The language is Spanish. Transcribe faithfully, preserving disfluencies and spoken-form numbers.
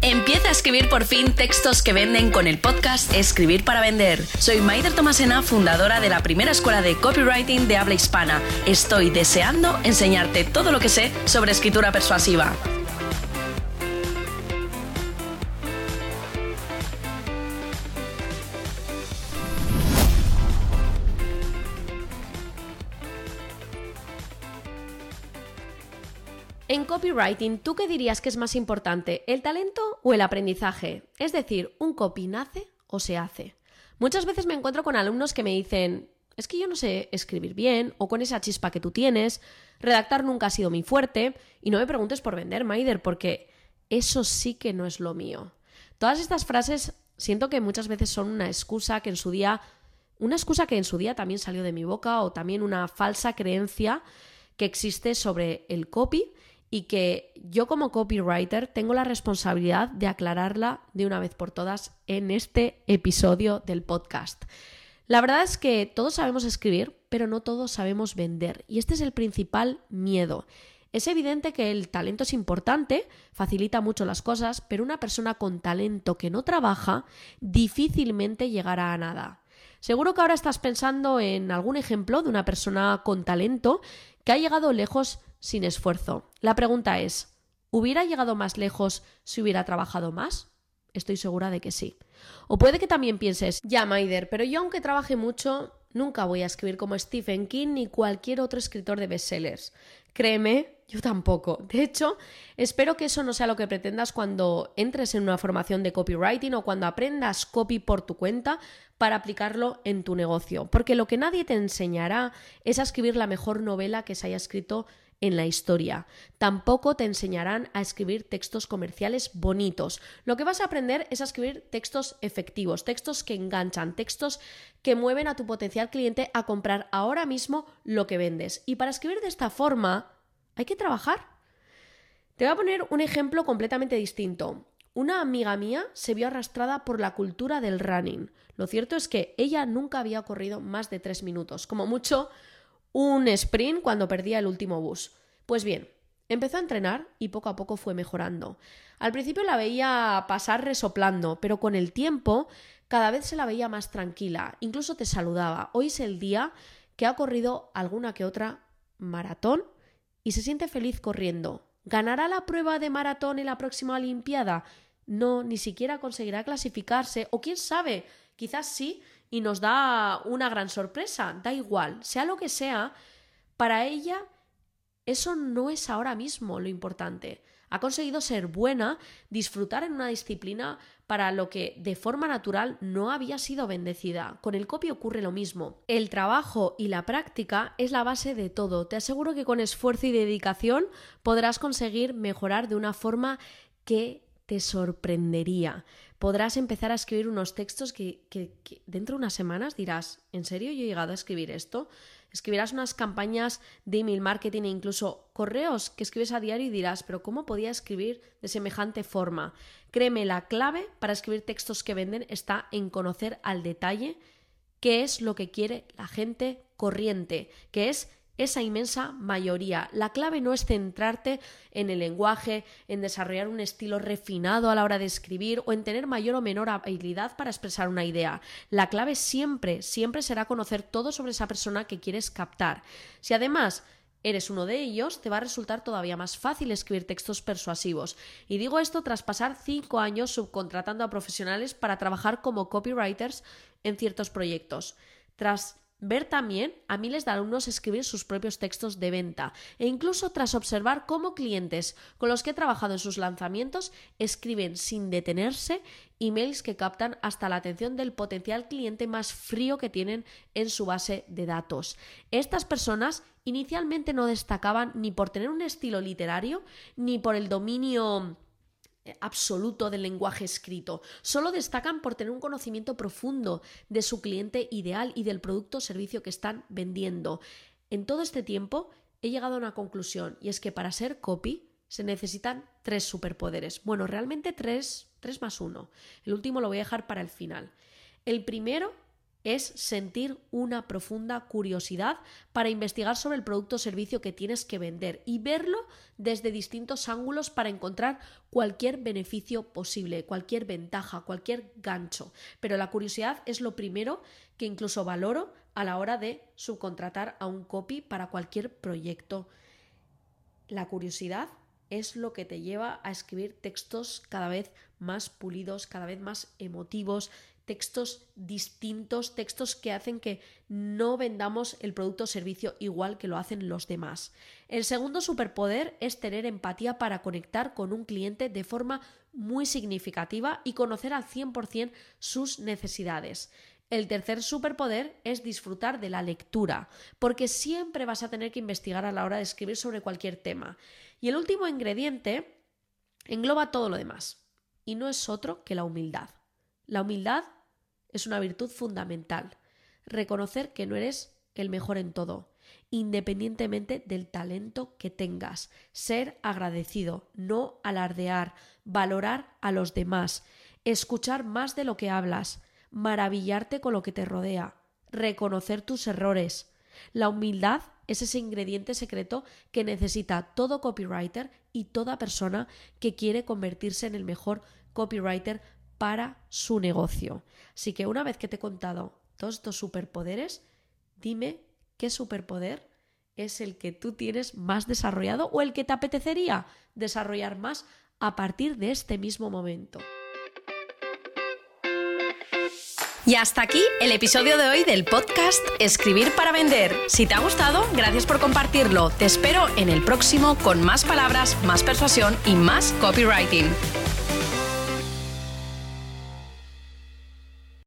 Empieza a escribir por fin textos que venden con el podcast Escribir para Vender. Soy Maider Tomasena, fundadora de la primera escuela de copywriting de habla hispana. Estoy deseando enseñarte todo lo que sé sobre escritura persuasiva. En copywriting, ¿tú qué dirías que es más importante, el talento o el aprendizaje? Es decir, ¿un copy nace o se hace? Muchas veces me encuentro con alumnos que me dicen, es que yo no sé escribir bien, o con esa chispa que tú tienes, redactar nunca ha sido mi fuerte, y no me preguntes por vender, Maider, porque eso sí que no es lo mío. Todas estas frases siento que muchas veces son una excusa que en su día, una excusa que en su día también salió de mi boca, o también una falsa creencia que existe sobre el copy, y que yo como copywriter tengo la responsabilidad de aclararla de una vez por todas en este episodio del podcast. La verdad es que todos sabemos escribir, pero no todos sabemos vender, y este es el principal miedo. Es evidente que el talento es importante, facilita mucho las cosas, pero una persona con talento que no trabaja difícilmente llegará a nada. Seguro que ahora estás pensando en algún ejemplo de una persona con talento que ha llegado lejos sin esfuerzo. La pregunta es, ¿hubiera llegado más lejos si hubiera trabajado más? Estoy segura de que sí. O puede que también pienses, ya Maider, pero yo aunque trabaje mucho, nunca voy a escribir como Stephen King ni cualquier otro escritor de bestsellers. Créeme, yo tampoco. De hecho, espero que eso no sea lo que pretendas cuando entres en una formación de copywriting o cuando aprendas copy por tu cuenta para aplicarlo en tu negocio. Porque lo que nadie te enseñará es a escribir la mejor novela que se haya escrito en la historia. Tampoco te enseñarán a escribir textos comerciales bonitos. Lo que vas a aprender es a escribir textos efectivos, textos que enganchan, textos que mueven a tu potencial cliente a comprar ahora mismo lo que vendes. Y para escribir de esta forma hay que trabajar. Te voy a poner un ejemplo completamente distinto. Una amiga mía se vio arrastrada por la cultura del running. Lo cierto es que ella nunca había corrido más de tres minutos, como mucho un sprint cuando perdía el último bus. Pues bien, empezó a entrenar y poco a poco fue mejorando. Al principio la veía pasar resoplando, pero con el tiempo cada vez se la veía más tranquila, incluso te saludaba. Hoy es el día que ha corrido alguna que otra maratón y se siente feliz corriendo. ¿Ganará la prueba de maratón en la próxima Olimpiada? No, ni siquiera conseguirá clasificarse, o quién sabe, quizás sí, y nos da una gran sorpresa. Da igual, sea lo que sea, para ella eso no es ahora mismo lo importante. Ha conseguido ser buena, disfrutar en una disciplina para lo que de forma natural no había sido bendecida. Con el copy ocurre lo mismo. El trabajo y la práctica es la base de todo. Te aseguro que con esfuerzo y dedicación podrás conseguir mejorar de una forma que te sorprendería. Podrás empezar a escribir unos textos que, que, que dentro de unas semanas dirás, ¿en serio yo he llegado a escribir esto? Escribirás unas campañas de email marketing e incluso correos que escribes a diario y dirás, ¿pero cómo podía escribir de semejante forma? Créeme, la clave para escribir textos que venden está en conocer al detalle qué es lo que quiere la gente corriente, que es esa inmensa mayoría. La clave no es centrarte en el lenguaje, en desarrollar un estilo refinado a la hora de escribir o en tener mayor o menor habilidad para expresar una idea. La clave siempre, siempre será conocer todo sobre esa persona que quieres captar. Si además eres uno de ellos, te va a resultar todavía más fácil escribir textos persuasivos. Y digo esto tras pasar cinco años subcontratando a profesionales para trabajar como copywriters en ciertos proyectos. Tras ver también a miles de alumnos escribir sus propios textos de venta e incluso tras observar cómo clientes con los que he trabajado en sus lanzamientos escriben sin detenerse emails que captan hasta la atención del potencial cliente más frío que tienen en su base de datos. Estas personas inicialmente no destacaban ni por tener un estilo literario ni por el dominio absoluto del lenguaje escrito. Solo destacan por tener un conocimiento profundo de su cliente ideal y del producto o servicio que están vendiendo. En todo este tiempo he llegado a una conclusión, y es que para ser copy se necesitan tres superpoderes. Bueno, realmente tres, tres más uno. El último lo voy a dejar para el final. El primero es sentir una profunda curiosidad para investigar sobre el producto o servicio que tienes que vender y verlo desde distintos ángulos para encontrar cualquier beneficio posible, cualquier ventaja, cualquier gancho. Pero la curiosidad es lo primero que incluso valoro a la hora de subcontratar a un copy para cualquier proyecto. La curiosidad es lo que te lleva a escribir textos cada vez más pulidos, cada vez más emotivos, textos distintos, textos que hacen que no vendamos el producto o servicio igual que lo hacen los demás. El segundo superpoder es tener empatía para conectar con un cliente de forma muy significativa y conocer al cien por ciento sus necesidades. El tercer superpoder es disfrutar de la lectura, porque siempre vas a tener que investigar a la hora de escribir sobre cualquier tema. Y el último ingrediente engloba todo lo demás, y no es otro que la humildad. La humildad es una virtud fundamental. Reconocer que no eres el mejor en todo, independientemente del talento que tengas. Ser agradecido, no alardear, valorar a los demás, escuchar más de lo que hablas, maravillarte con lo que te rodea, reconocer tus errores. La humildad es ese ingrediente secreto que necesita todo copywriter y toda persona que quiere convertirse en el mejor copywriter para su negocio. Así que una vez que te he contado todos estos superpoderes, dime qué superpoder es el que tú tienes más desarrollado o el que te apetecería desarrollar más a partir de este mismo momento. Y hasta aquí el episodio de hoy del podcast Escribir para Vender. Si te ha gustado, gracias por compartirlo. Te espero en el próximo con más palabras, más persuasión y más copywriting.